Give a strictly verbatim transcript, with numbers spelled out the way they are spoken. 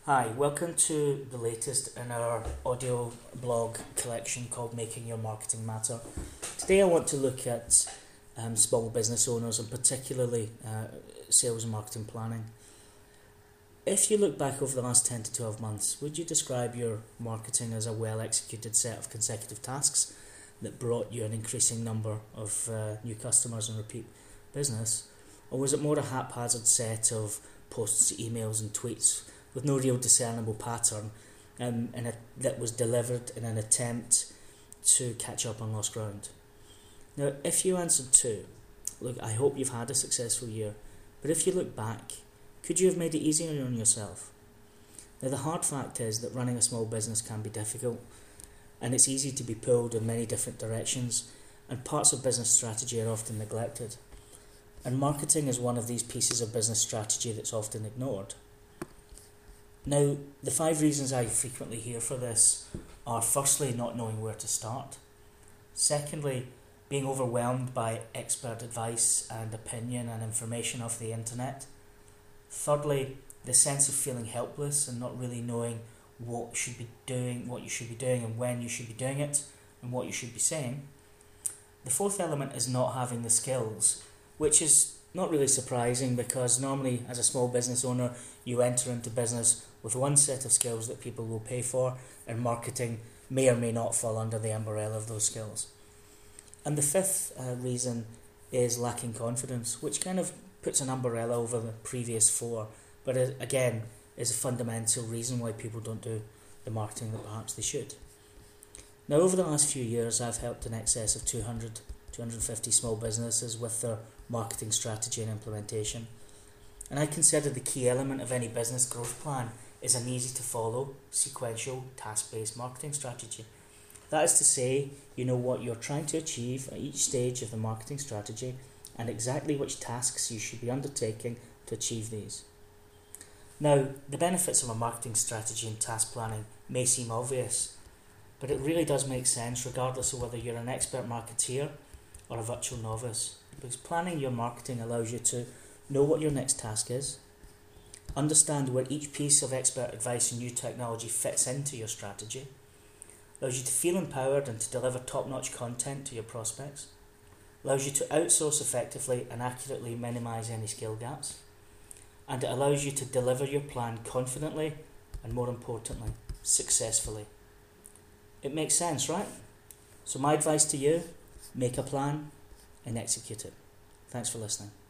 Hi, welcome to the latest in our audio blog collection called Making Your Marketing Matter. Today I want to look at um, small business owners and particularly uh, sales and marketing planning. If you look back over the last ten to twelve months, would you describe your marketing as a well executed set of consecutive tasks that brought you an increasing number of uh, new customers and repeat business? Or was it more a haphazard set of posts, emails and tweets with no real discernible pattern um, and a, that was delivered in an attempt to catch up on lost ground? Now, if you answered two, look, I hope you've had a successful year, but if you look back, could you have made it easier on yourself? Now, the hard fact is that running a small business can be difficult, and it's easy to be pulled in many different directions, and parts of business strategy are often neglected. And marketing is one of these pieces of business strategy that's often ignored. Now, the five reasons I frequently hear for this are firstly, not knowing where to start. Secondly, being overwhelmed by expert advice and opinion and information off the internet. Thirdly, the sense of feeling helpless and not really knowing what should be doing, what you should be doing and when you should be doing it and what you should be saying. The fourth element is not having the skills, which is not really surprising because normally as a small business owner you enter into business with one set of skills that people will pay for, and marketing may or may not fall under the umbrella of those skills. And the fifth uh, reason is lacking confidence, which kind of puts an umbrella over the previous four, but it, again is a fundamental reason why people don't do the marketing that perhaps they should. Now, over the last few years I've helped in excess of two hundred, two hundred fifty small businesses with their marketing strategy and implementation, and I consider the key element of any business growth plan is an easy to follow, sequential, task-based marketing strategy. That is to say, you know what you're trying to achieve at each stage of the marketing strategy and exactly which tasks you should be undertaking to achieve these. Now, the benefits of a marketing strategy and task planning may seem obvious, but it really does make sense regardless of whether you're an expert marketeer or a virtual novice, because planning your marketing allows you to know what your next task is, understand where each piece of expert advice and new technology fits into your strategy, allows you to feel empowered and to deliver top-notch content to your prospects, allows you to outsource effectively and accurately minimise any skill gaps, and it allows you to deliver your plan confidently and, more importantly, successfully. It makes sense, right? So my advice to you, make a plan and execute it. Thanks for listening.